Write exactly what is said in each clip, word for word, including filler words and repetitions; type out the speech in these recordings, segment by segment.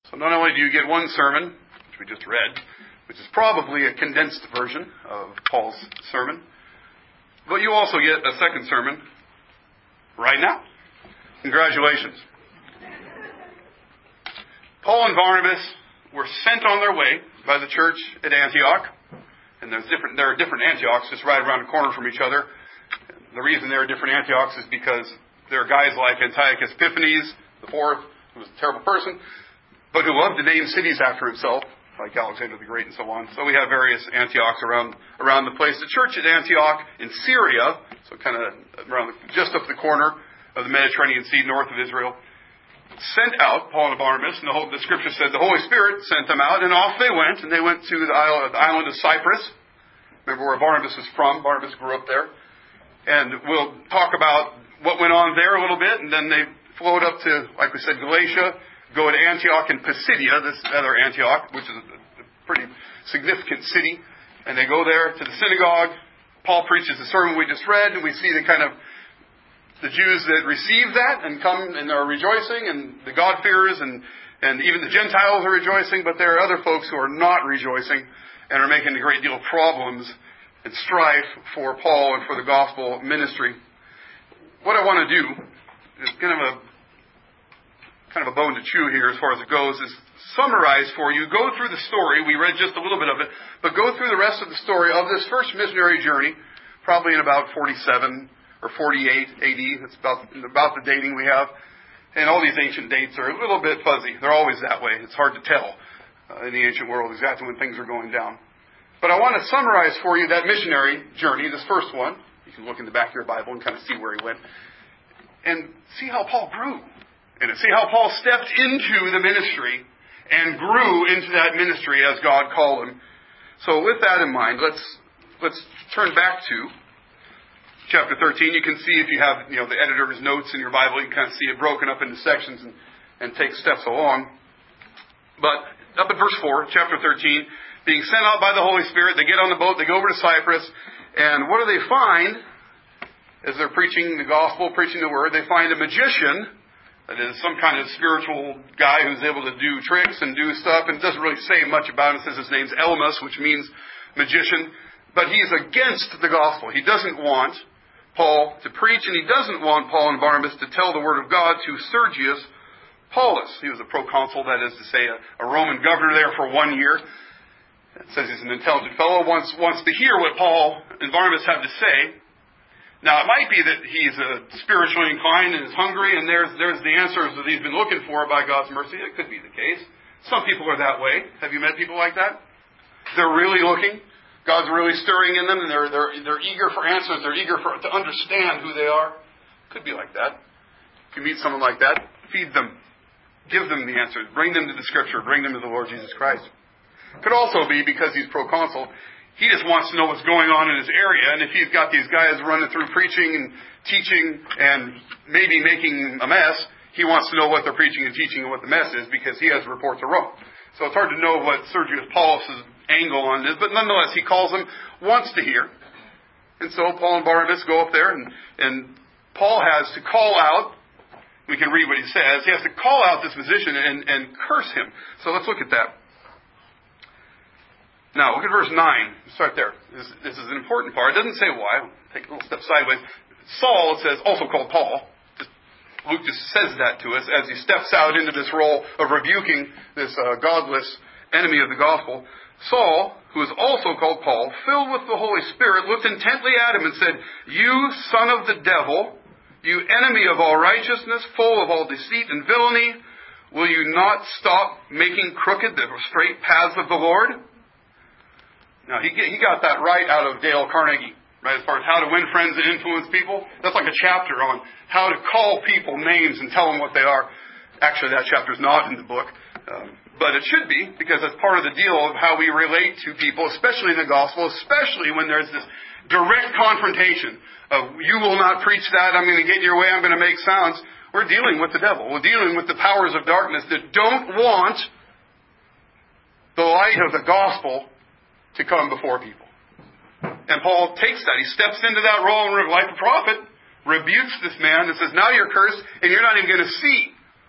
So not only do you get one sermon, which we just read, which is probably a condensed version of Paul's sermon, but you also get a second sermon right now. Congratulations. Paul and Barnabas were sent on their way by the church at Antioch. And there's different, there are different Antiochs just right around the corner from each other. The reason there are different Antiochs is because there are guys like Antiochus Epiphanes the fourth, who was a terrible person, but who loved to name cities after himself, like Alexander the Great and so on. So we have various Antiochs around around the place. The church at Antioch in Syria, so kind of around the, just up the corner of the Mediterranean Sea, north of Israel, sent out Paul and Barnabas, and the, whole, the scripture said the Holy Spirit sent them out, and off they went, and they went to the island, the island of Cyprus. Remember where Barnabas is from. Barnabas grew up there. And we'll talk about what went on there a little bit, and then they flowed up to, like we said, Galatia, go to Antioch in Pisidia, this other Antioch, which is a pretty significant city, and they go there to the synagogue. Paul preaches the sermon we just read, and we see the kind of the Jews that receive that and come and are rejoicing, and the God-fearers, and, and even the Gentiles are rejoicing, but there are other folks who are not rejoicing and are making a great deal of problems and strife for Paul and for the gospel ministry. What I want to do is kind of a kind of a bone to chew here as far as it goes, is summarize for you, go through the story, we read just a little bit of it, but go through the rest of the story of this first missionary journey, probably in about forty-seven or forty-eight A D, that's about, about the dating we have, and all these ancient dates are a little bit fuzzy, they're always that way, it's hard to tell uh, in the ancient world exactly when things are going down. But I want to summarize for you that missionary journey, this first one. You can look in the back of your Bible and kind of see where he went, and see how Paul grew. And see how Paul stepped into the ministry and grew into that ministry as God called him. So with that in mind, let's let's turn back to chapter thirteen. You can see if you have you know the editor's notes in your Bible, you can kind of see it broken up into sections and, and take steps along. But up at verse four, chapter thirteen, being sent out by the Holy Spirit, they get on the boat, they go over to Cyprus, and what do they find as they're preaching the gospel, preaching the word? They find a magician. That is some kind of spiritual guy who's able to do tricks and do stuff, and it doesn't really say much about him. It says his name's Elymas, which means magician. But he's against the gospel. He doesn't want Paul to preach, and he doesn't want Paul and Barnabas to tell the word of God to Sergius Paulus. He was a proconsul, that is to say, a, a Roman governor there for one year. It says he's an intelligent fellow, wants, wants to hear what Paul and Barnabas have to say. Now, it might be that he's uh, spiritually inclined and is hungry, and there's there's the answers that he's been looking for by God's mercy. It could be the case. Some people are that way. Have you met people like that? They're really looking. God's really stirring in them, and they're they're they're eager for answers. They're eager for to understand who they are. Could be like that. If you meet someone like that, feed them. Give them the answers. Bring them to the Scripture. Bring them to the Lord Jesus Christ. Could also be because he's proconsul. He just wants to know what's going on in his area, and if he's got these guys running through preaching and teaching and maybe making a mess, he wants to know what they're preaching and teaching and what the mess is because he has a report to Rome. So it's hard to know what Sergius Paulus' angle on this, but nonetheless, he calls them, wants to hear. And so Paul and Barnabas go up there, and, and Paul has to call out, we can read what he says, he has to call out this physician and, and curse him. So let's look at that. Now, look at verse nine. Start there. This, this is an important part. It doesn't say why. I'll take a little step sideways. Saul, it says, also called Paul. Just, Luke just says that to us as he steps out into this role of rebuking this uh, godless enemy of the gospel. Saul, who is also called Paul, filled with the Holy Spirit, looked intently at him and said, "You son of the devil, you enemy of all righteousness, full of all deceit and villainy, will you not stop making crooked the straight paths of the Lord?" Now, he he got that right out of Dale Carnegie, right, as far as how to win friends and influence people. That's like a chapter on how to call people names and tell them what they are. Actually, that chapter is not in the book, um, but it should be, because it's part of the deal of how we relate to people, especially in the gospel, especially when there's this direct confrontation of, you will not preach that, I'm going to get your way, I'm going to make sounds. We're dealing with the devil. We're dealing with the powers of darkness that don't want the light of the gospel to come before people. And Paul takes that. He steps into that role and, like a prophet, rebukes this man and says, now you're cursed, and you're not even going to see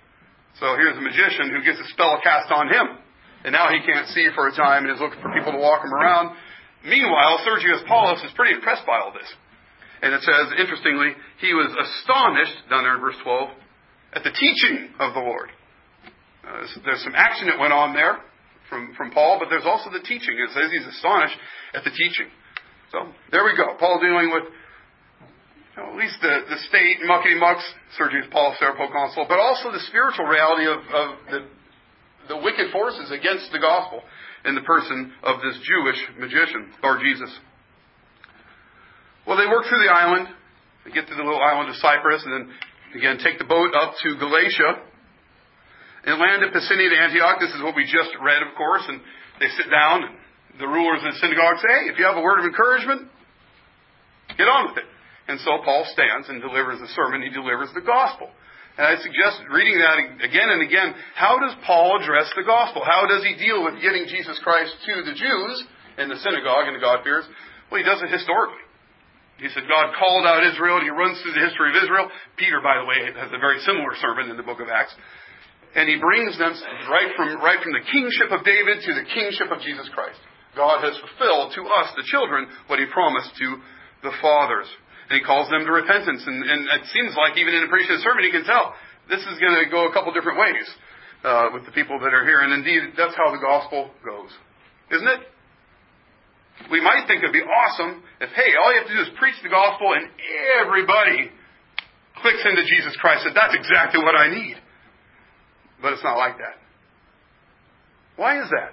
So here's a magician who gets a spell cast on him. And now he can't see for a time and is looking for people to walk him around. Meanwhile, Sergius Paulus is pretty impressed by all this. And it says, interestingly, he was astonished, down there in verse twelve, at the teaching of the Lord. Uh, there's some action that went on there from, from Paul, but there's also the teaching. It says he's astonished at the teaching. So, there we go. Paul dealing with you know, at least the, the state, muckety mucks, Sergius Paulus, their proconsul, but also the spiritual reality of, of the, the wicked forces against the gospel in the person of this Jewish magician, Bar Jesus. Well, they work through the island. They get to the little island of Cyprus, and then, again, take the boat up to Galatia, and land at Pisidia to Antioch. This is what we just read, of course, and they sit down, and the rulers of the synagogue say, hey, if you have a word of encouragement, get on with it. And so Paul stands and delivers the sermon. He delivers the gospel. And I suggest reading that again and again. How does Paul address the gospel? How does he deal with getting Jesus Christ to the Jews in the synagogue and the God-fearers? Well, he does it historically. He said God called out Israel, and he runs through the history of Israel. Peter, by the way, has a very similar sermon in the book of Acts. And he brings them right from, right from the kingship of David to the kingship of Jesus Christ. God has fulfilled to us, the children, what he promised to the fathers. And he calls them to repentance. And, and it seems like even in a preaching sermon, he can tell this is going to go a couple different ways uh, with the people that are here. And indeed, that's how the gospel goes. Isn't it? We might think it'd be awesome if, hey, all you have to do is preach the gospel and everybody clicks into Jesus Christ and that's exactly what I need. But it's not like that. Why is that?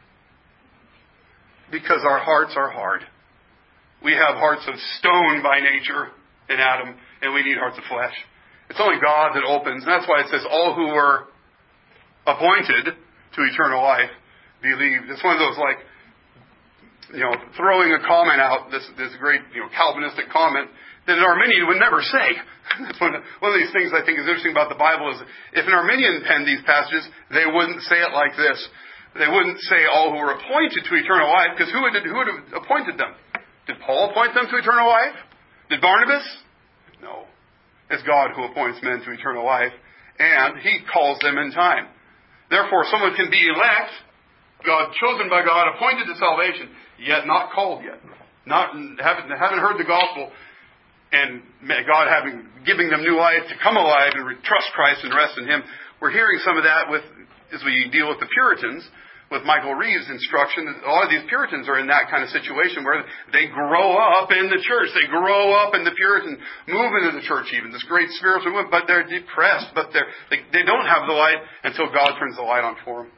Because our hearts are hard. We have hearts of stone by nature in Adam, and we need hearts of flesh. It's only God that opens, and that's why it says, all who were appointed to eternal life believed. It's one of those, like, you know, throwing a comment out, this this great, you know, Calvinistic comment, that an Arminian would never say. That's one of, one of these things I think is interesting about the Bible is, if an Arminian penned these passages, they wouldn't say it like this. They wouldn't say all who were appointed to eternal life, because who would, who would have appointed them? Did Paul appoint them to eternal life? Did Barnabas? No. It's God who appoints men to eternal life, and he calls them in time. Therefore, someone can be elect, God, chosen by God, appointed to salvation, yet not called yet. Not haven't, haven't heard the gospel, and God having giving them new life to come alive and trust Christ and rest in Him. We're hearing some of that with as we deal with the Puritans. With Michael Reeves' instruction, a lot of these Puritans are in that kind of situation where they grow up in the church. They grow up in the Puritan movement of the church even, this great spiritual movement, but they're depressed, but they're, they, they don't have the light until God turns the light on for them.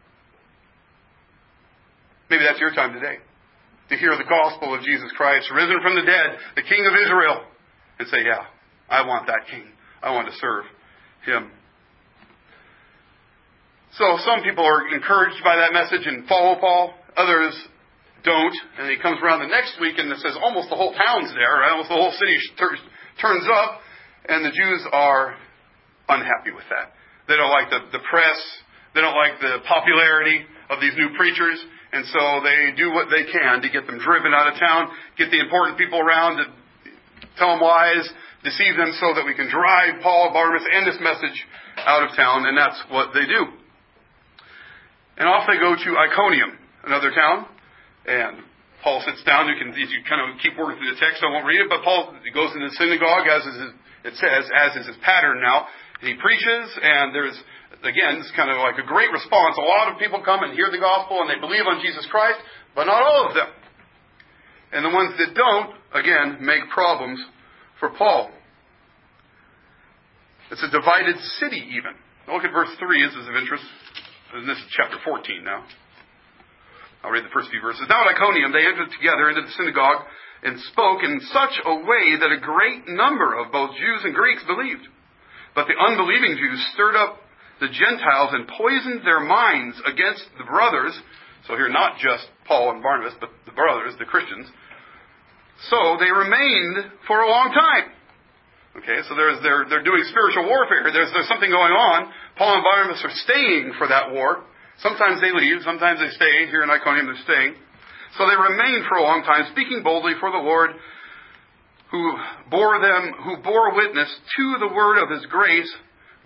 Maybe that's your time today, to hear the gospel of Jesus Christ, risen from the dead, the King of Israel, and say, yeah, I want that King. I want to serve Him. So some people are encouraged by that message and follow Paul. Others don't. And he comes around the next week and it says almost the whole town's there. Right? Almost the whole city tur- turns up. And the Jews are unhappy with that. They don't like the, the press. They don't like the popularity of these new preachers. And so they do what they can to get them driven out of town, get the important people around to tell them lies, deceive them so that we can drive Paul, Barnabas, and this message out of town. And that's what they do. And off they go to Iconium, another town. And Paul sits down. You can you kind of keep working through the text. I won't read it. But Paul goes into the synagogue, as is his, it says, as is his pattern now. He preaches, and there's, again, it's kind of like a great response. A lot of people come and hear the gospel, and they believe on Jesus Christ, but not all of them. And the ones that don't, again, make problems for Paul. It's a divided city, even. Look at verse three. This is of interest. And this is chapter fourteen now. I'll read the first few verses. Now at Iconium they entered together into the synagogue and spoke in such a way that a great number of both Jews and Greeks believed. But the unbelieving Jews stirred up the Gentiles and poisoned their minds against the brothers. So here not just Paul and Barnabas, but the brothers, the Christians. So they remained for a long time. Okay, so there's, they're, they're doing spiritual warfare. There's, there's something going on. Paul and Barnabas are staying for that war. Sometimes they leave. Sometimes they stay. Here in Iconium they're staying. So they remained for a long time, speaking boldly for the Lord, who bore them, who bore witness to the word of His grace,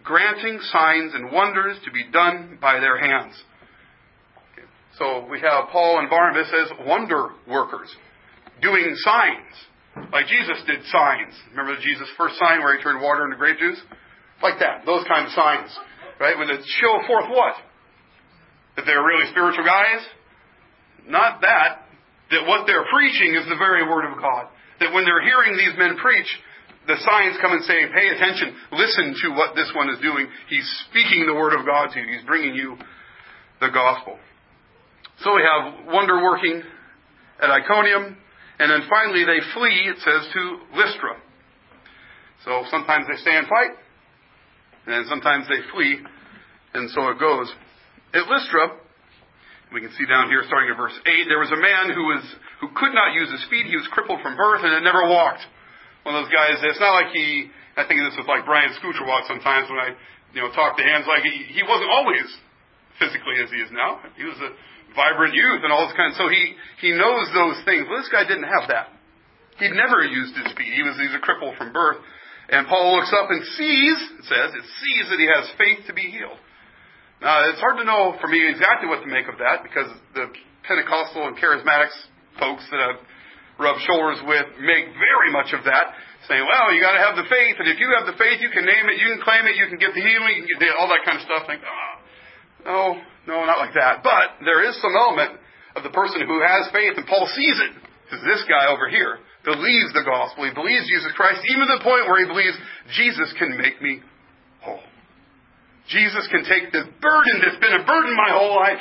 granting signs and wonders to be done by their hands. Okay. So we have Paul and Barnabas as wonder workers, doing signs, like Jesus did signs. Remember Jesus' first sign where he turned water into grape juice? Like that, those kind of signs, right? When it show forth what? That they're really spiritual guys? Not that. That what they're preaching is the very Word of God. That when they're hearing these men preach, the signs come and say, pay attention, listen to what this one is doing. He's speaking the Word of God to you. He's bringing you the gospel. So we have wonder working at Iconium, and then finally they flee, it says, to Lystra. So sometimes they stay and fight, and then sometimes they flee, and so it goes. At Lystra, we can see down here, starting at verse eight, there was a man who was who could not use his feet. He was crippled from birth and had never walked. One of those guys, it's not like he, I think this was like Brian Scooterwalk sometimes when I, you know, talk to him. It's like he, he wasn't always physically as he is now. He was a vibrant youth and all this kind of, so he, he knows those things. Well, this guy didn't have that. He'd never used his feet. He was, he was a cripple from birth. And Paul looks up and sees, it says, it sees that he has faith to be healed. Now, it's hard to know for me exactly what to make of that, because the Pentecostal and charismatics folks that I've rubbed shoulders with make very much of that, saying, well, you got to have the faith, and if you have the faith, you can name it, you can claim it, you can get the healing, you can get all that kind of stuff. Think, oh, no, no, not like that. But there is some element of the person who has faith, and Paul sees it, because this guy over here believes the gospel. He believes Jesus Christ, even to the point where he believes Jesus can make me whole. Jesus can take this burden that's been a burden my whole life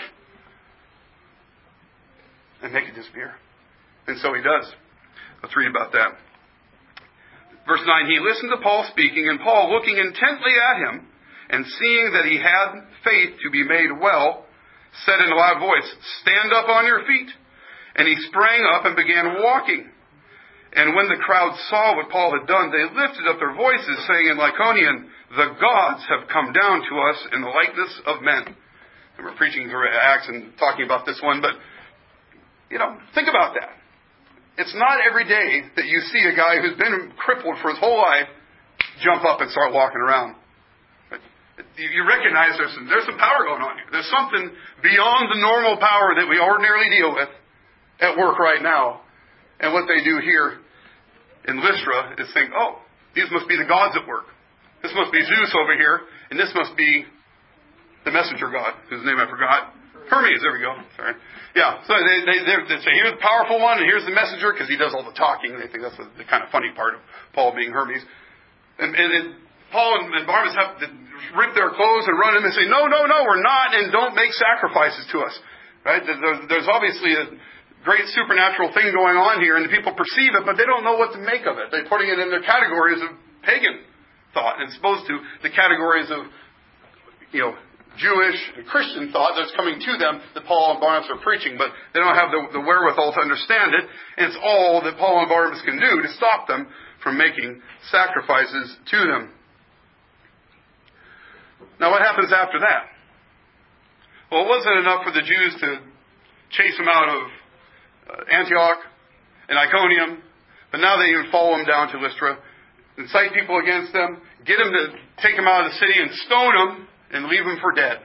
and make it disappear. And so he does. Let's read about that. Verse nine, he listened to Paul speaking, and Paul, looking intently at him and seeing that he had faith to be made well, said in a loud voice, stand up on your feet. And he sprang up and began walking. And when the crowd saw what Paul had done, they lifted up their voices, saying in Lycaonian, the gods have come down to us in the likeness of men. And we're preaching through Acts and talking about this one, but, you know, think about that. It's not every day that you see a guy who's been crippled for his whole life jump up and start walking around. You recognize there's some, there's some power going on here. There's something beyond the normal power that we ordinarily deal with at work right now. And what they do here in Lystra is think, oh, these must be the gods at work. This must be Zeus over here, and this must be the messenger god, whose name I forgot. Hermes, there we go. Sorry. Yeah, so they, they, they say, here's the powerful one, and here's the messenger, because he does all the talking. They think that's the, the kind of funny part of Paul being Hermes. And, and, and Paul and, and Barnabas have to rip their clothes and run in and say, no, no, no, we're not, and don't make sacrifices to us. Right? There's, there's obviously a great supernatural thing going on here, and the people perceive it, but they don't know what to make of it. They're putting it in their categories of pagan thought, as opposed to the categories of, you know, Jewish and Christian thought that's coming to them that Paul and Barnabas are preaching, but they don't have the, the wherewithal to understand it, and it's all that Paul and Barnabas can do to stop them from making sacrifices to them. Now, what happens after that? Well, it wasn't enough for the Jews to chase them out of uh, Antioch and Iconium, but now they even follow them down to Lystra, incite people against them, get them to take them out of the city and stone them and leave them for dead.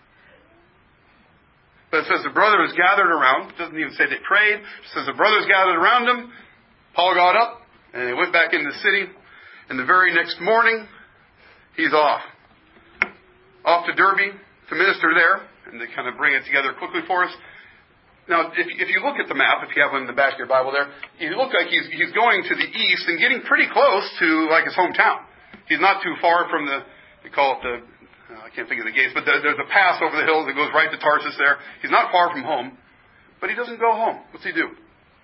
But it says the brothers gathered around. It doesn't even say they prayed. It says the brothers gathered around him. Paul got up and they went back into the city. And the very next morning, he's off. Off to Derbe to minister there. And they kind of bring it together quickly for us. Now, if, if you look at the map, if you have one in the back of your Bible there, you look like he's, he's going to the east and getting pretty close to like his hometown. He's not too far from the, they call it the, uh, I can't think of the gates, but the, there's a pass over the hills that goes right to Tarsus there. He's not far from home, but he doesn't go home. What's he do?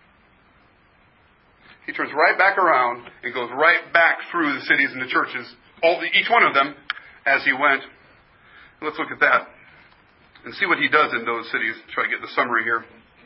He turns right back around and goes right back through the cities and the churches, all the, each one of them, as he went. Let's look at that and see what he does in those cities. Try to get the summary here.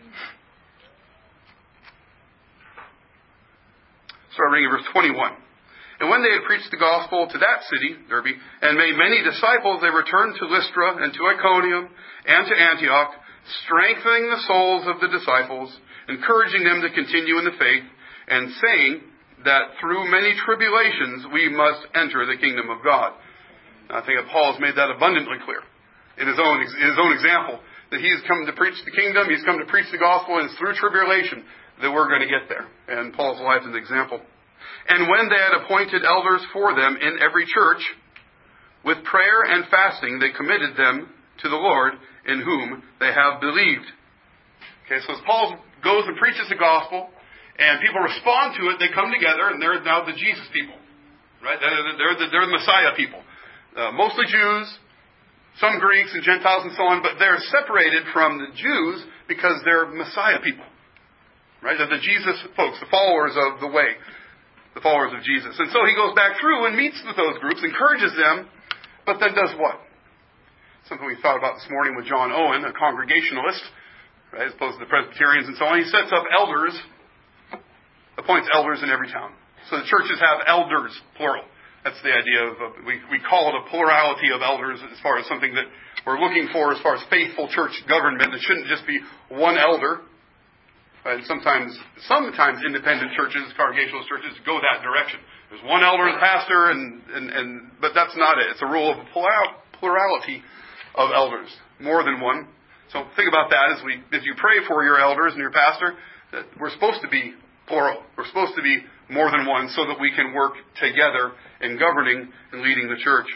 Start reading verse twenty-one. And when they had preached the gospel to that city, Derbe, and made many disciples, they returned to Lystra and to Iconium and to Antioch, strengthening the souls of the disciples, encouraging them to continue in the faith, and saying that through many tribulations we must enter the kingdom of God. I think that Paul has made that abundantly clear in his own, in his own example, that he's come to preach the kingdom, he's come to preach the gospel, and it's through tribulation that we're going to get there. And Paul's life is an example. And when they had appointed elders for them in every church, with prayer and fasting, they committed them to the Lord, in whom they have believed. Okay, so as Paul goes and preaches the gospel, and people respond to it, they come together, and they're now the Jesus people. Right? They're the, they're the, they're the Messiah people. Uh, mostly Jews, some Greeks and Gentiles and so on, but they're separated from the Jews because they're Messiah people. Right? They're the Jesus folks, the followers of the way, the followers of Jesus. And so he goes back through and meets with those groups, encourages them, but then does what? Something we thought about this morning with John Owen, a Congregationalist, right, as opposed to the Presbyterians and so on. He sets up elders, appoints elders in every town. So the churches have elders, plural. That's the idea of, of we, we call it a plurality of elders as far as something that we're looking for as far as faithful church government. It shouldn't just be one elder. Right? Sometimes, sometimes independent churches, Congregationalist churches, go that direction. There's one elder as pastor, and, and, and but that's not it. It's a rule of a plurality of elders, more than one. So think about that as we as you pray for your elders and your pastor. That we're supposed to be plural. We're supposed to be more than one so that we can work together in governing and leading the church.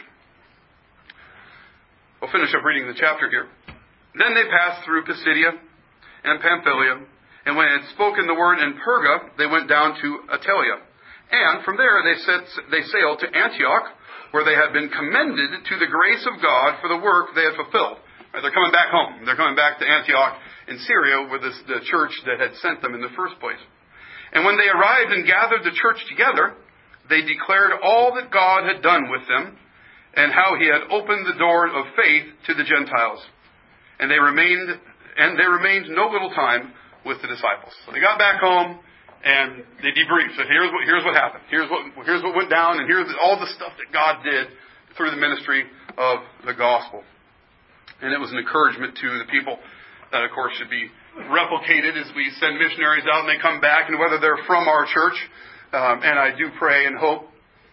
We'll finish up reading the chapter here. Then they passed through Pisidia and Pamphylia, and when they had spoken the word in Perga, they went down to Attalia. And from there they, set, they sailed to Antioch, where they had been commended to the grace of God for the work they had fulfilled. Right, they're coming back home. They're coming back to Antioch in Syria, where this, the church that had sent them in the first place. And when they arrived and gathered the church together, they declared all that God had done with them, and how he had opened the door of faith to the Gentiles. And they remained, and they remained no little time with the disciples. So they got back home, and they debriefed. So here's what, here's what happened. Here's what, here's what went down, and here's all the stuff that God did through the ministry of the gospel. And it was an encouragement to the people that, of course, should be replicated as we send missionaries out and they come back, and whether they're from our church. Um, and I do pray and hope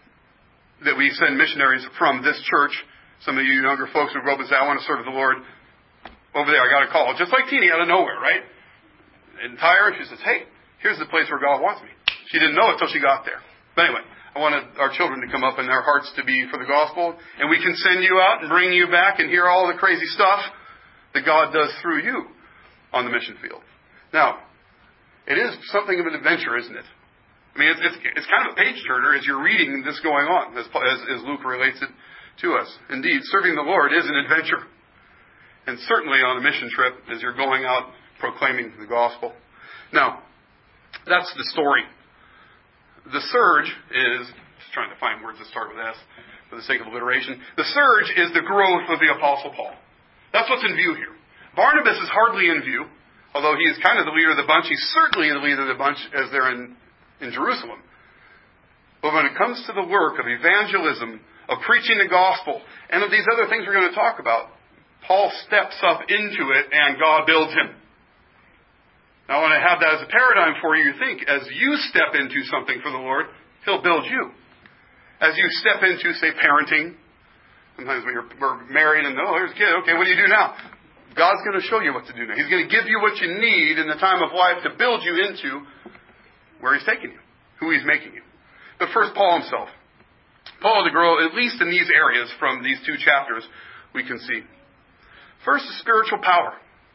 that we send missionaries from this church. Some of you younger folks who grow up and say, I want to serve the Lord. Over there, I got a call. Just like Teeny out of nowhere, right? In Tyre, she says, hey, here's the place where God wants me. She didn't know it until she got there. But anyway, I wanted our children to come up and their hearts to be for the gospel. And we can send you out and bring you back and hear all the crazy stuff that God does through you on the mission field. Now, it is something of an adventure, isn't it? I mean, it's, it's, it's kind of a page-turner as you're reading this going on, as, as, as Luke relates it to us. Indeed, serving the Lord is an adventure. And certainly on a mission trip as you're going out proclaiming the gospel. Now, that's the story. The surge is, just trying to find words that start with S for the sake of alliteration. The surge is the growth of the Apostle Paul. That's what's in view here. Barnabas is hardly in view, although he is kind of the leader of the bunch. He's certainly the leader of the bunch as they're in, in Jerusalem. But when it comes to the work of evangelism, of preaching the gospel, and of these other things we're going to talk about, Paul steps up into it and God builds him. Now I want to have that as a paradigm for you to think. As you step into something for the Lord, He'll build you. As you step into, say, parenting, sometimes when you're, we're married and, oh, here's a kid. Okay, what do you do now? God's going to show you what to do now. He's going to give you what you need in the time of life to build you into where He's taking you, who He's making you. But first, Paul himself. Paul had to grow, at least in these areas from these two chapters, we can see. First, the spiritual power.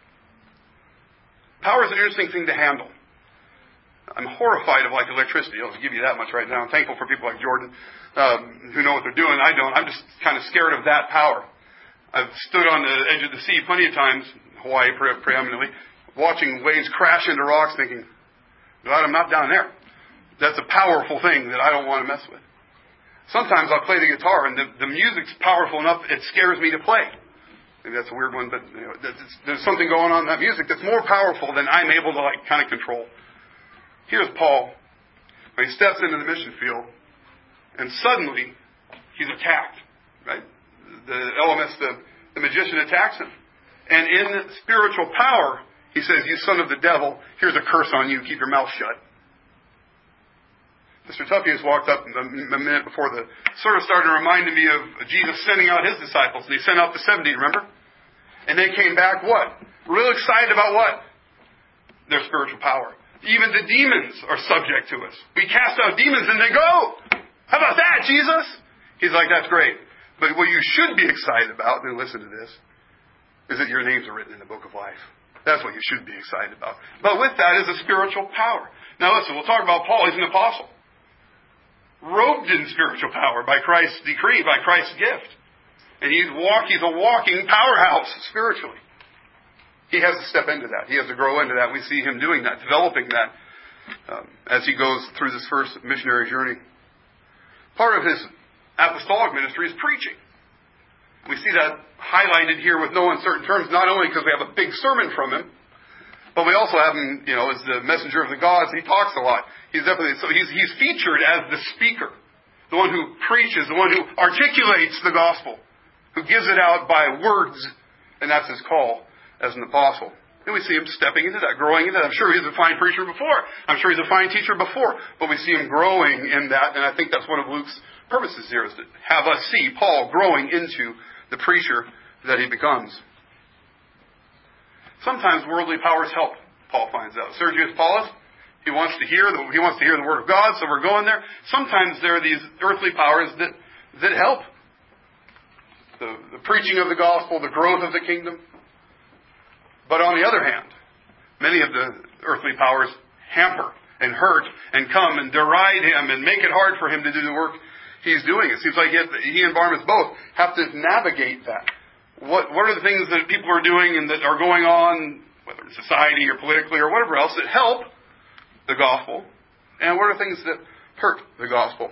Power is an interesting thing to handle. I'm horrified of like electricity. I'll just give you that much right now. I'm thankful for people like Jordan um, who know what they're doing. I don't. I'm just kind of scared of that power. I've stood on the edge of the sea plenty of times, Hawaii pre- preeminently, watching waves crash into rocks thinking, God, I'm not down there. That's a powerful thing that I don't want to mess with. Sometimes I'll play the guitar and the, the music's powerful enough it scares me to play. Maybe that's a weird one, but you know, there's something going on in that music that's more powerful than I'm able to like kind of control. Here's Paul when he steps into the mission field, and suddenly he's attacked. Right? The Elymas, the, the magician, attacks him, and in spiritual power, he says, "You son of the devil, here's a curse on you. Keep your mouth shut." Mister Tuppius walked up a minute before the service started and reminded me of Jesus sending out his disciples. And he sent out the seventy, remember? And they came back what? Real excited about what? Their spiritual power. Even the demons are subject to us. We cast out demons and they go. How about that, Jesus? He's like, that's great. But what you should be excited about, and listen to this, is that your names are written in the book of life. That's what you should be excited about. But with that is a spiritual power. Now listen, we'll talk about Paul. He's an apostle. Robed in spiritual power by Christ's decree, by Christ's gift. And he's, walk, he's a walking powerhouse spiritually. He has to step into that. He has to grow into that. We see him doing that, developing that um, as he goes through this first missionary journey. Part of his apostolic ministry is preaching. We see that highlighted here with no uncertain terms, not only because we have a big sermon from him, but we also have him, you know, as the messenger of the gods. He talks a lot. He's definitely, so he's, he's featured as the speaker, the one who preaches, the one who articulates the gospel, who gives it out by words, and that's his call as an apostle. And we see him stepping into that, growing into that. I'm sure he's a fine preacher before. I'm sure he's a fine teacher before, but we see him growing in that, and I think that's one of Luke's purposes here, is to have us see Paul growing into the preacher that he becomes. Sometimes worldly powers help, Paul finds out. Sergius Paulus, he wants to hear the, he wants to hear the word of God, so we're going there. Sometimes there are these earthly powers that, that help. The, the preaching of the gospel, the growth of the kingdom. But on the other hand, many of the earthly powers hamper and hurt and come and deride him and make it hard for him to do the work he's doing. It seems like he, he and Barnabas both have to navigate that. What, what are the things that people are doing and that are going on, whether in society or politically or whatever else, that help the gospel? And what are things that hurt the gospel?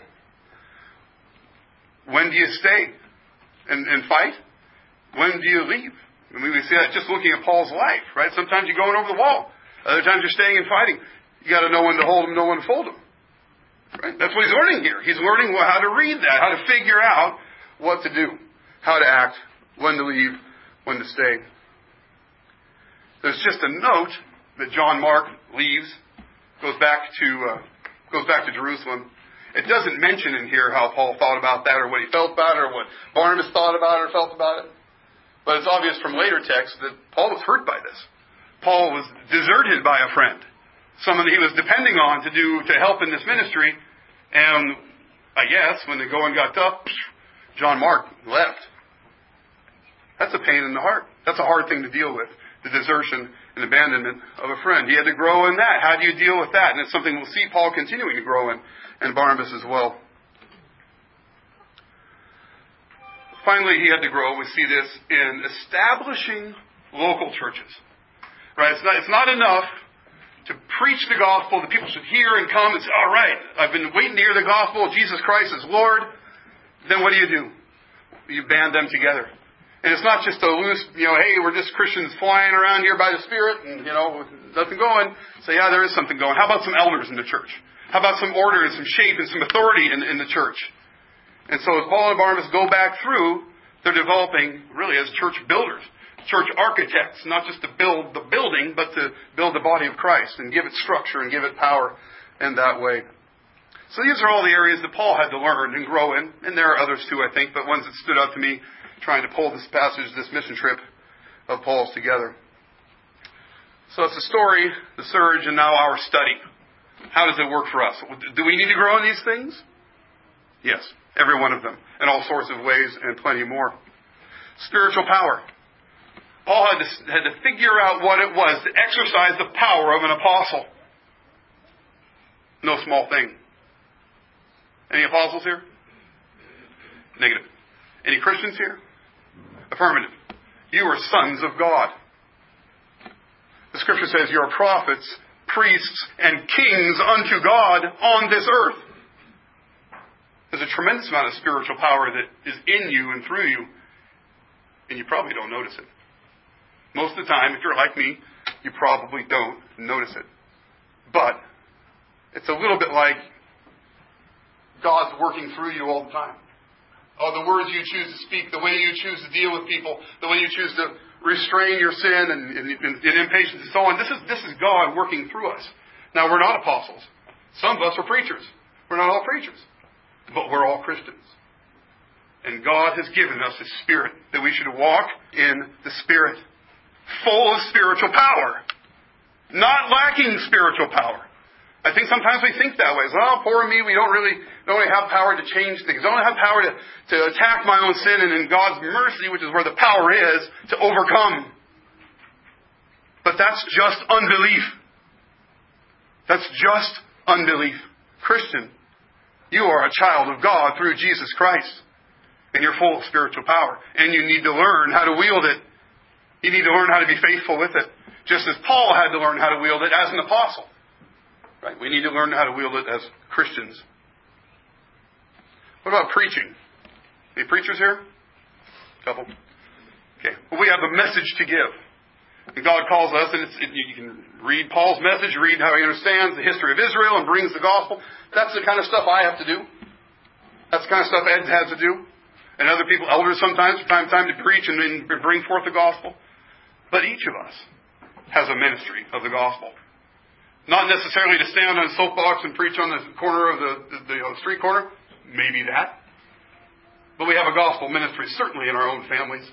When do you stay and, and fight? When do you leave? I mean, we see that just looking at Paul's life, right? Sometimes you're going over the wall. Other times you're staying and fighting. You got to know when to hold them, know when to fold them. Right? That's what he's learning here. He's learning how to read that, how to figure out what to do, how to act, when to leave, when to stay. There's just a note that John Mark leaves, goes back to uh, goes back to Jerusalem. It doesn't mention in here how Paul thought about that, or what he felt about it, or what Barnabas thought about it or felt about it. But it's obvious from later texts that Paul was hurt by this. Paul was deserted by a friend, someone that he was depending on to do to help in this ministry. And I guess when the going got tough, John Mark left. That's a pain in the heart. That's a hard thing to deal with, the desertion and abandonment of a friend. He had to grow in that. How do you deal with that? And it's something we'll see Paul continuing to grow in, and Barnabas as well. Finally, he had to grow. We see this in establishing local churches. Right? It's not, it's not enough to preach the gospel that people should hear and come and say, all right, I've been waiting to hear the gospel. Jesus Christ is Lord. Then what do you do? You band them together. And it's not just a loose, you know, hey, we're just Christians flying around here by the Spirit and, you know, with nothing going. So yeah, there is something going. How about some elders in the church? How about some order and some shape and some authority in, in the church? And so as Paul and Barnabas go back through, they're developing really as church builders, church architects, not just to build the building, but to build the body of Christ and give it structure and give it power in that way. So these are all the areas that Paul had to learn and grow in. And there are others too, I think, but ones that stood out to me trying to pull this passage, this mission trip of Paul's together. So it's the story, the surge, and now our study. How does it work for us? Do we need to grow in these things? Yes, every one of them, in all sorts of ways and plenty more. Spiritual power. Paul had to, had to figure out what it was to exercise the power of an apostle. No small thing. Any apostles here? Negative. Any Christians here? Affirmative. You are sons of God. The Scripture says you are prophets, priests, and kings unto God on this earth. There's a tremendous amount of spiritual power that is in you and through you, and you probably don't notice it. Most of the time, if you're like me, you probably don't notice it. But it's a little bit like God's working through you all the time. Oh, the words you choose to speak, the way you choose to deal with people, the way you choose to restrain your sin and, and, and, and impatience and so on. This is, this is God working through us. Now, we're not apostles. Some of us are preachers. We're not all preachers. But we're all Christians. And God has given us His Spirit, that we should walk in the Spirit, full of spiritual power, not lacking spiritual power. I think sometimes we think that way. Oh, poor me, we don't really, don't really have power to change things. Don't have power to, to attack my own sin, and in God's mercy, which is where the power is, to overcome. But that's just unbelief. That's just unbelief. Christian, you are a child of God through Jesus Christ. And you're full of spiritual power. And you need to learn how to wield it. You need to learn how to be faithful with it. Just as Paul had to learn how to wield it as an apostle. Right? We need to learn how to wield it as Christians. What about preaching? Any preachers here? Couple. Okay. Well, we have a message to give. And God calls us, and it's, it, you can read Paul's message, read how he understands the history of Israel and brings the gospel. That's the kind of stuff I have to do. That's the kind of stuff Ed has to do. And other people, elders sometimes, from time to time to preach and, and bring forth the gospel. But each of us has a ministry of the gospel. Not necessarily to stand on a soapbox and preach on the corner of the, the, the street corner. Maybe that. But we have a gospel ministry, certainly in our own families.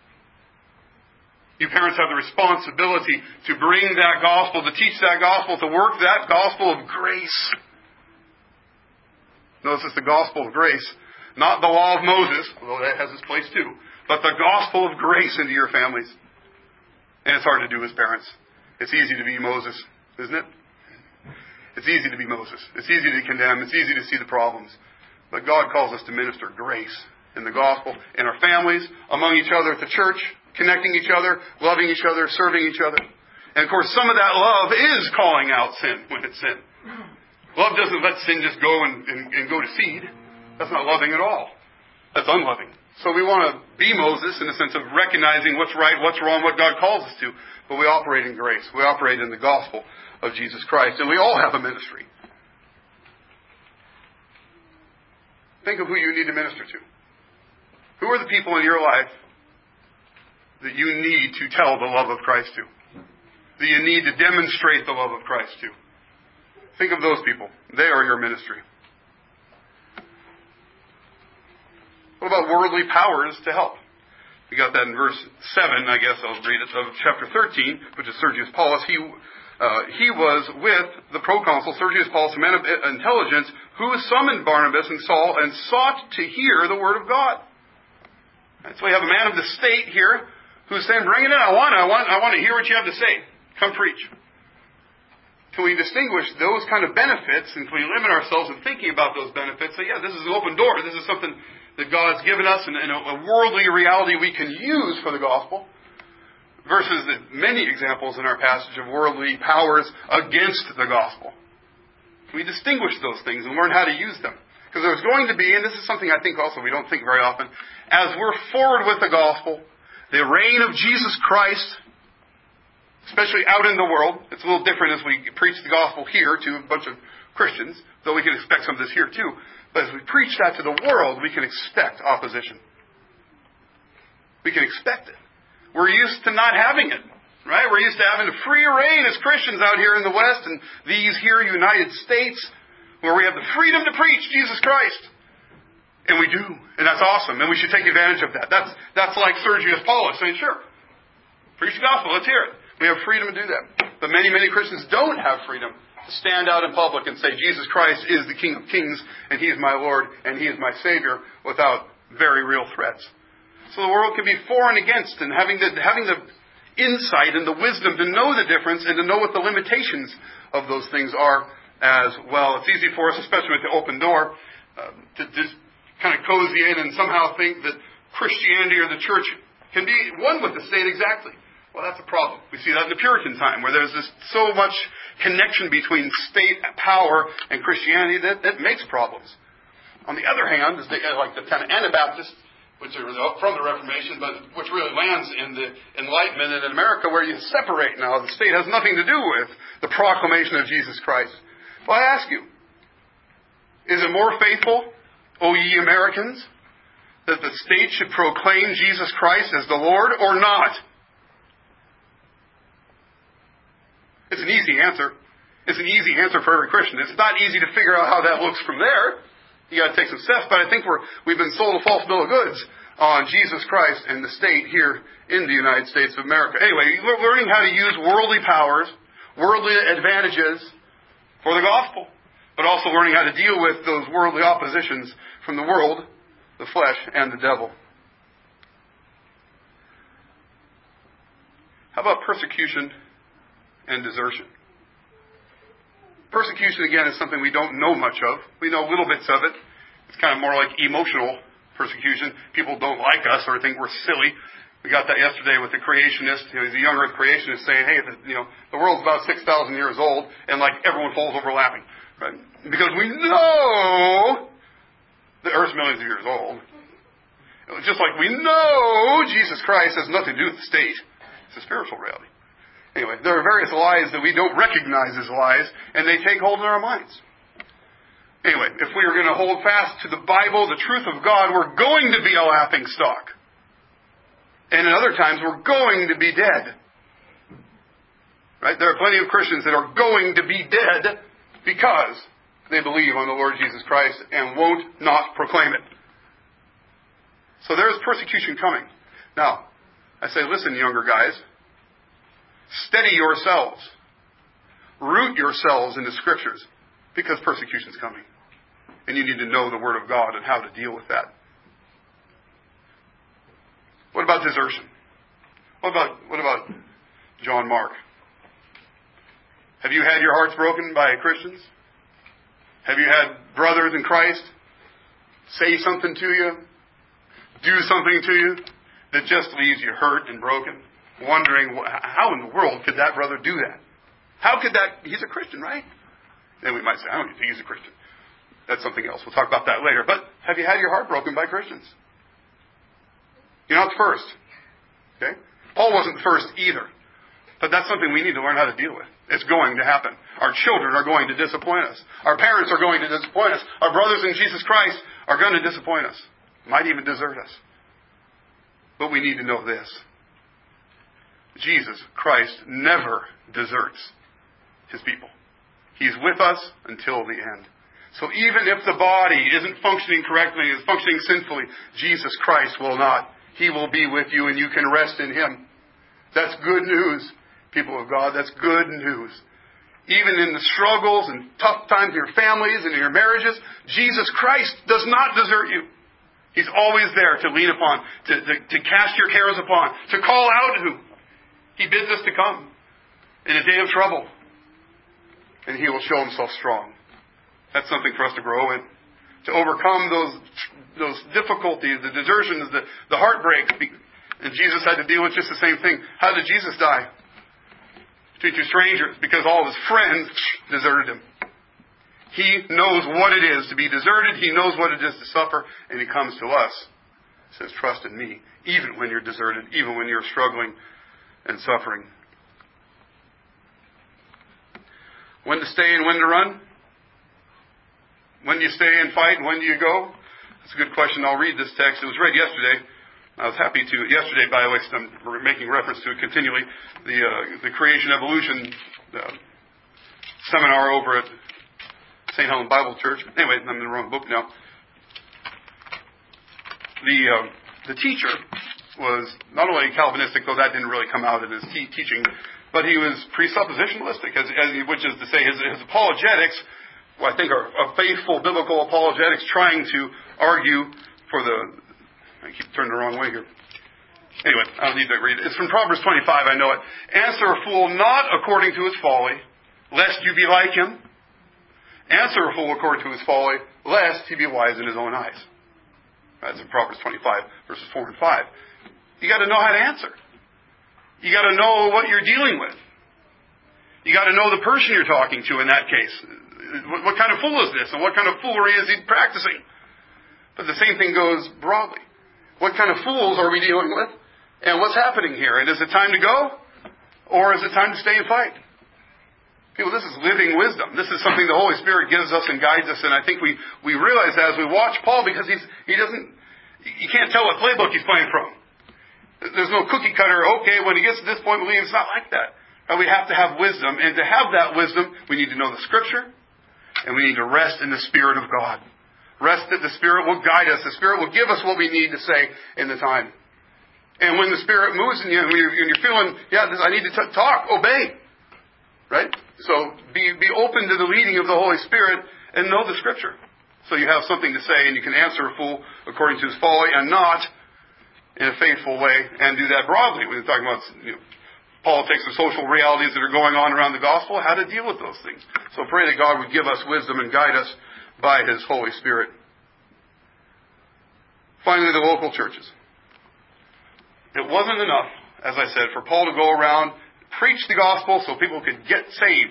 You parents have the responsibility to bring that gospel, to teach that gospel, to work that gospel of grace. Notice it's the gospel of grace. Not the law of Moses, although that has its place too, but the gospel of grace into your families. And it's hard to do as parents. It's easy to be Moses, isn't it? It's easy to be Moses. It's easy to condemn. It's easy to see the problems. But God calls us to minister grace in the gospel, in our families, among each other, at the church, connecting each other, loving each other, serving each other. And of course, some of that love is calling out sin when it's sin. Love doesn't let sin just go and, and, and go to seed. That's not loving at all. That's unloving. So we want to be Moses in the sense of recognizing what's right, what's wrong, what God calls us to. But we operate in grace. We operate in the gospel of Jesus Christ. And we all have a ministry. Think of who you need to minister to. Who are the people in your life that you need to tell the love of Christ to? That you need to demonstrate the love of Christ to? Think of those people. They are your ministry. What about worldly powers to help? We got that in verse seven, I guess I'll read it, of chapter thirteen, which is Sergius Paulus. He uh, he was with the proconsul, Sergius Paulus, a man of intelligence, who summoned Barnabas and Saul and sought to hear the word of God. And so we have a man of the state here who's saying, bring it in, I want it, I want, I want to hear what you have to say. Come preach. Can we distinguish those kind of benefits, and can we limit ourselves in thinking about those benefits? So yeah, this is an open door. This is something that God has given us in a worldly reality we can use for the gospel, versus the many examples in our passage of worldly powers against the gospel. Can we distinguish those things and learn how to use them? Because there's going to be, and this is something I think also we don't think very often, as we're forward with the gospel, the reign of Jesus Christ, especially out in the world, it's a little different as we preach the gospel here to a bunch of Christians, though we can expect some of this here too. But as we preach that to the world, we can expect opposition. We can expect it. We're used to not having it, right? We're used to having a free reign as Christians out here in the West, and these here United States, where we have the freedom to preach Jesus Christ. And we do. And that's awesome. And we should take advantage of that. That's that's like Sergius Paulus saying, sure, preach the gospel, let's hear it. We have freedom to do that. But many, many Christians don't have freedom to stand out in public and say, Jesus Christ is the King of Kings, and He is my Lord, and He is my Savior, without very real threats. So the world can be for and against, and having the, having the insight and the wisdom to know the difference and to know what the limitations of those things are as well. It's easy for us, especially with the open door, uh, to just kind of cozy in and somehow think that Christianity or the church can be one with the state exactly. Well, that's a problem. We see that in the Puritan time, where there's this so much connection between state power and Christianity that, that makes problems. On the other hand, is the, like the kind of Anabaptists, which are from the Reformation, but which really lands in the Enlightenment in America, where you separate now. The state has nothing to do with the proclamation of Jesus Christ. Well, I ask you, is it more faithful, O ye Americans, that the state should proclaim Jesus Christ as the Lord or not? It's an easy answer. It's an easy answer for every Christian. It's not easy to figure out how that looks from there. You got to take some steps, but I think we're, we've been sold a false bill of goods on Jesus Christ and the state here in the United States of America. Anyway, we're learning how to use worldly powers, worldly advantages for the gospel, but also learning how to deal with those worldly oppositions from the world, the flesh, and the devil. How about persecution and desertion? Persecution, again, is something we don't know much of. We know little bits of it. It's kind of more like emotional persecution. People don't like us or think we're silly. We got that yesterday with the creationist. You know, he's a young earth creationist saying, hey, the, you know, the world's about six thousand years old, and like everyone falls over laughing. Right? Because we know the earth's millions of years old. Just like we know Jesus Christ has nothing to do with the state. It's a spiritual reality. Anyway, there are various lies that we don't recognize as lies, and they take hold in our minds. Anyway, if we are going to hold fast to the Bible, the truth of God, we're going to be a laughing stock. And in other times, we're going to be dead. Right? There are plenty of Christians that are going to be dead because they believe on the Lord Jesus Christ and won't not proclaim it. So there is persecution coming. Now, I say, listen, younger guys, steady yourselves. Root yourselves in the Scriptures because persecution's coming. And you need to know the Word of God and how to deal with that. What about desertion? What about, what about John Mark? Have you had your hearts broken by Christians? Have you had brothers in Christ say something to you, do something to you that just leaves you hurt and broken? Wondering, how in the world could that brother do that? How could that... He's a Christian, right? Then we might say, I don't think he's a Christian. That's something else. We'll talk about that later. But have you had your heart broken by Christians? You're not the first. Okay? Paul wasn't the first either. But that's something we need to learn how to deal with. It's going to happen. Our children are going to disappoint us. Our parents are going to disappoint us. Our brothers in Jesus Christ are going to disappoint us. Might even desert us. But we need to know this. Jesus Christ never deserts His people. He's with us until the end. So even if the body isn't functioning correctly, is functioning sinfully, Jesus Christ will not. He will be with you and you can rest in Him. That's good news, people of God. That's good news. Even in the struggles and tough times in your families and in your marriages, Jesus Christ does not desert you. He's always there to lean upon, to, to, to cast your cares upon, to call out to. He bids us to come in a day of trouble. And He will show Himself strong. That's something for us to grow in. To overcome those those difficulties, the desertions, the, the heartbreaks. And Jesus had to deal with just the same thing. How did Jesus die? Between two strangers. Because all of His friends deserted Him. He knows what it is to be deserted. He knows what it is to suffer. And He comes to us. He says, trust in me. Even when you're deserted. Even when you're struggling and suffering. When to stay and when to run? When do you stay and fight and when do you go? That's a good question. I'll read this text. It was read yesterday. I was happy to. Yesterday, by the way, I'm making reference to it continually. The uh, the Creation Evolution uh, seminar over at Saint Helen Bible Church. Anyway, I'm in the wrong book now. The uh, the teacher was not only Calvinistic, though that didn't really come out in his te- teaching, but he was presuppositionalistic, as, as, which is to say his, his apologetics, well, I think are, are faithful biblical apologetics, trying to argue for the... I keep turning the wrong way here. Anyway, I don't need to read it. It's from Proverbs twenty-five, I know it. Answer a fool not according to his folly, lest you be like him. Answer a fool according to his folly, lest he be wise in his own eyes. That's in Proverbs twenty-five, verses four and five. You got to know how to answer. You got to know what you're dealing with. You got to know the person you're talking to in that case. What, what kind of fool is this? And what kind of foolery is he practicing? But the same thing goes broadly. What kind of fools are we dealing with? And what's happening here? And is it time to go? Or is it time to stay and fight? People, this is living wisdom. This is something the Holy Spirit gives us and guides us. And I think we, we realize that as we watch Paul, because he's, he doesn't, you can't tell what playbook he's playing from. There's no cookie cutter, okay, when he gets to this point, we leave. It's not like that. And we have to have wisdom. And to have that wisdom, we need to know the Scripture. And we need to rest in the Spirit of God. Rest that the Spirit will guide us. The Spirit will give us what we need to say in the time. And when the Spirit moves in you, and you're, and you're feeling, yeah, this, I need to t- talk, obey. Right? So be, be open to the leading of the Holy Spirit and know the Scripture. So you have something to say and you can answer a fool according to his folly and not in a faithful way, and do that broadly. When you're talking about, you know, politics and social realities that are going on around the gospel, how to deal with those things. So pray that God would give us wisdom and guide us by His Holy Spirit. Finally, the local churches. It wasn't enough, as I said, for Paul to go around, preach the gospel so people could get saved.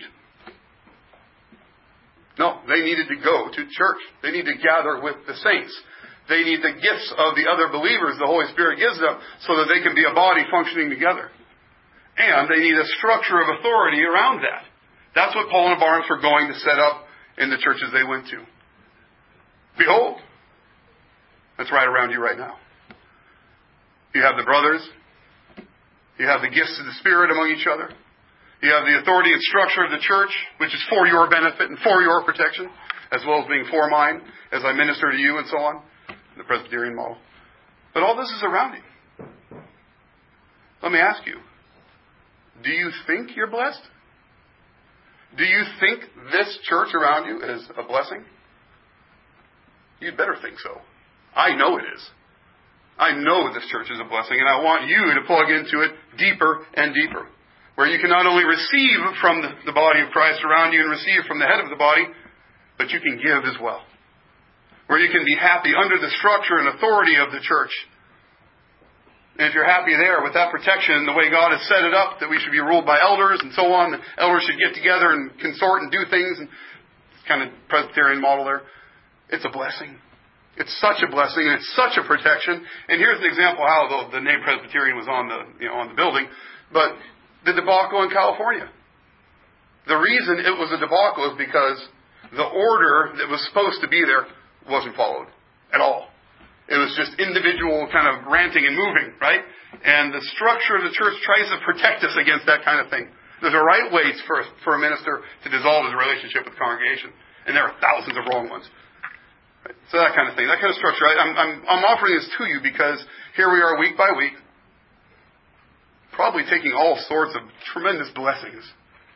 No, they needed to go to church. They need to gather with the saints. They need the gifts of the other believers the Holy Spirit gives them so that they can be a body functioning together. And they need a structure of authority around that. That's what Paul and Barnabas were going to set up in the churches they went to. Behold, that's right around you right now. You have the brothers. You have the gifts of the Spirit among each other. You have the authority and structure of the church, which is for your benefit and for your protection, as well as being for mine, as I minister to you and so on, the Presbyterian model. But all this is around you. Let me ask you, do you think you're blessed? Do you think this church around you is a blessing? You'd better think so. I know it is. I know this church is a blessing, and I want you to plug into it deeper and deeper. Where you can not only receive from the, the body of Christ around you and receive from the head of the body, but you can give as well. Where you can be happy under the structure and authority of the church. And if you're happy there with that protection, the way God has set it up, that we should be ruled by elders and so on, the elders should get together and consort and do things, and kind of Presbyterian model there, it's a blessing. It's such a blessing, and it's such a protection. And here's an example how the, the name Presbyterian was on the, you know, on the building. But the debacle in California. The reason it was a debacle is because the order that was supposed to be there wasn't followed at all. It was just individual kind of ranting and moving, right? And the structure of the church tries to protect us against that kind of thing. There's a right way for, for a minister to dissolve his relationship with the congregation. And there are thousands of wrong ones. Right? So that kind of thing, that kind of structure. I, I'm, I'm, I'm offering this to you because here we are week by week, probably taking all sorts of tremendous blessings.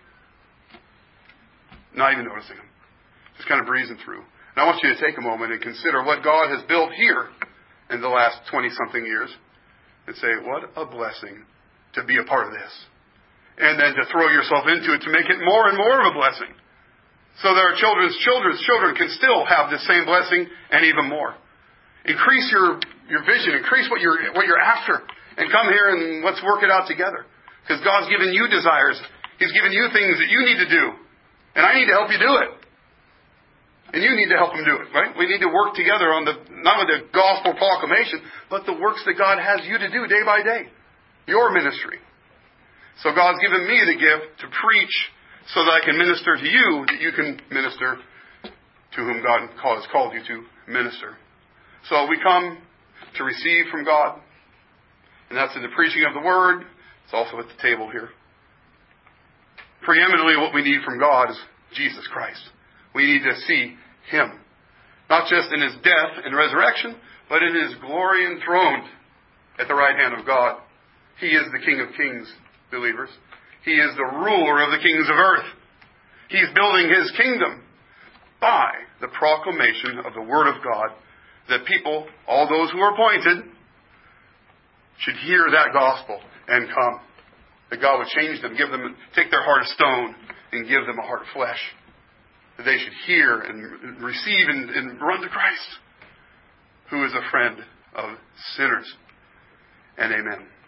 Not even noticing them. Just kind of breezing through. And I want you to take a moment and consider what God has built here in the last twenty-something years. And say, what a blessing to be a part of this. And then to throw yourself into it to make it more and more of a blessing. So that our children's children's children can still have the same blessing and even more. Increase your, your vision. Increase what you're, what you're after. And come here and let's work it out together. Because God's given you desires. He's given you things that you need to do. And I need to help you do it. And you need to help Him do it, right? We need to work together on the, not only the gospel proclamation, but the works that God has you to do day by day. Your ministry. So God's given me the gift to preach so that I can minister to you, that you can minister to whom God has called you to minister. So we come to receive from God. And that's in the preaching of the Word. It's also at the table here. Preeminently, what we need from God is Jesus Christ. We need to see Him. Not just in His death and resurrection, but in His glory enthroned at the right hand of God. He is the King of kings, believers. He is the ruler of the kings of earth. He's building His kingdom by the proclamation of the Word of God, that people, all those who are appointed, should hear that gospel and come. That God would change them, give them, take their heart of stone and give them a heart of flesh. That they should hear and receive and, and run to Christ, who is a friend of sinners. And amen.